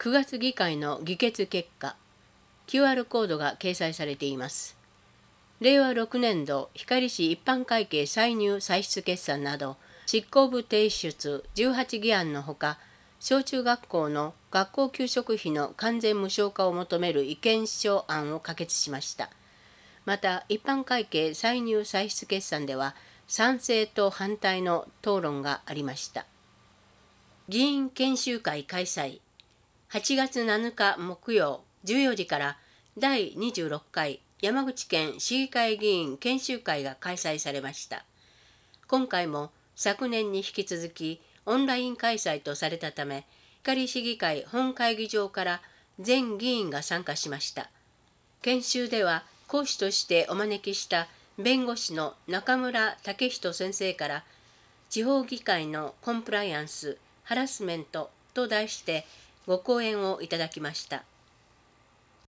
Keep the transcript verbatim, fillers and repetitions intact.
くがつ議会の議決結果、キューアール コードが掲載されています。れいわろくねんど光市一般会計歳入歳出決算など執行部提出じゅうはち議案のほか、小中学校の学校給食費の完全無償化を求める意見書案を可決しました。また一般会計歳入歳出決算では賛成と反対の討論がありました。議員研修会開催。はちがつなのか木曜じゅうよじからだいにじゅうろっかい山口県市議会議員研修会が開催されました。今回も昨年に引き続きオンライン開催とされたため、光市議会本会議場から全議員が参加しました。研修では講師としてお招きした弁護士の中村武人先生から地方議会のコンプライアンス・ハラスメントと題してご講演をいただきました。